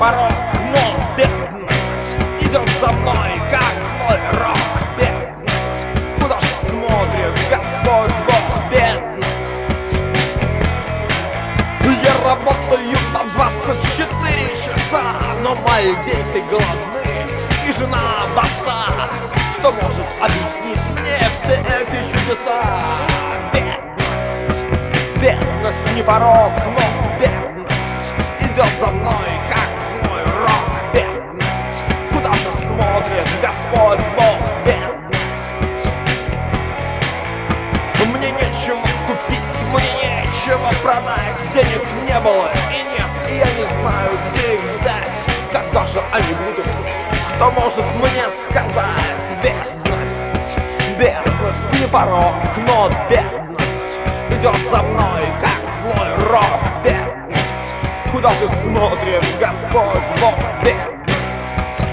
порог, но бедность идет за мной, как злой рок. Бедность, куда же смотрит Господь Бог? Бедность. Я работаю по 24 часа, но мои дети голодны и жена боса. Кто может объяснить мне все эти чудеса? Бедность, бедность не порог, но бедность идет за мной, как злой рок. Бедность, куда же смотрит Господь Бог? Бедность. Мне нечего купить, мне нечего продать, денег не было и нет, и я не знаю, где их взять. Когда же они будут? Кто может мне сказать? Бедность, бедность не порог, но бедность идет за мной, как злой рок. Бедность, куда же смотрит Господь Бог? Бедность.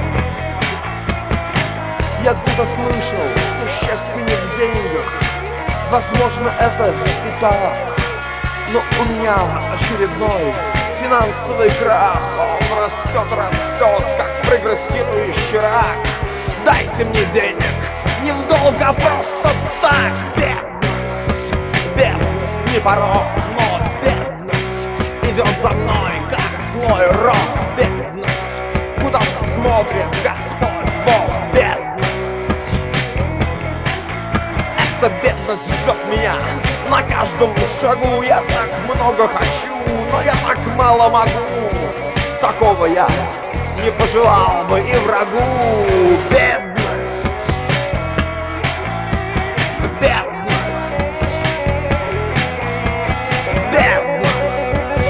Я где-то слышал, что счастье не в деньгах. Возможно, это и так, но у меня очередной финансовый крах. Он растет, как прогрессирующий рак. Дайте мне денег, не в долг, а просто так. Бедность, бедность не порог, но бедность идет за мной, как злой рок. Бедность, куда же смотрит Господь Бог? Бедность. Эта бедность ждет меня на каждом шагу. Я так много хочу, но я так мало могу. Такого я не пожелал бы и врагу. Бедность, бедность, бедность,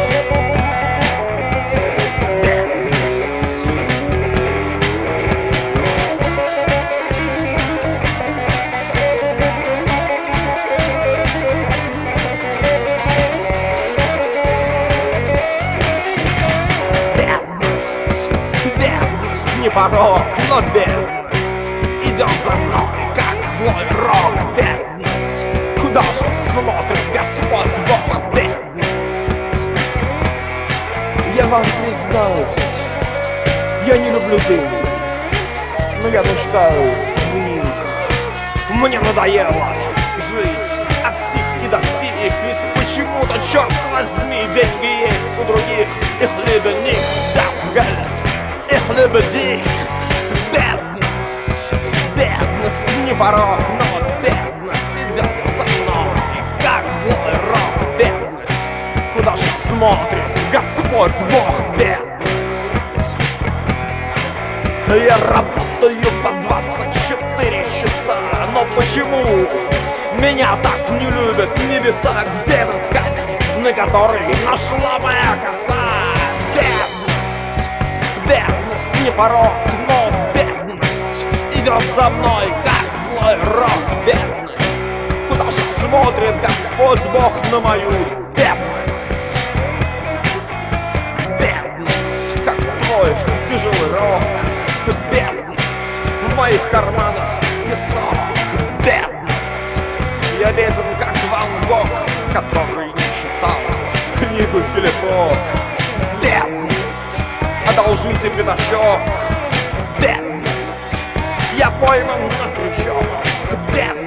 не порог, но бедность идет за мной, как злой рок. Бедность, куда же смотрит Господь Бог? Бедность. Я вам признаюсь, я не люблю денег, но я нуждаюсь в них. Мне надоело жить от сих и до сих, ведь почему-то, черт возьми, деньги есть у других, и хлеб них das Geld. Ich liebe dich. Бедность, бедность не порог, но бедность идет за мной, как злой рок. Бедность, куда же смотрит Господь Бог? Бедность. Я работаю по 24 часа, но почему меня так не любят небеса? Где этот камень, на который нашла моя коса? Бедность не порог, но бедность идет за мной, как злой рок. Бедность, куда же смотрит Господь Бог на мою бедность? Бедность, как твой тяжелый рок. Бедность, в моих карманах песок. Бедность, я беден, как Ван Гог, который не читал книгу Филиппок. Бедность, одолжите пятачок. Бедность, я пойман на крючок. Бедность.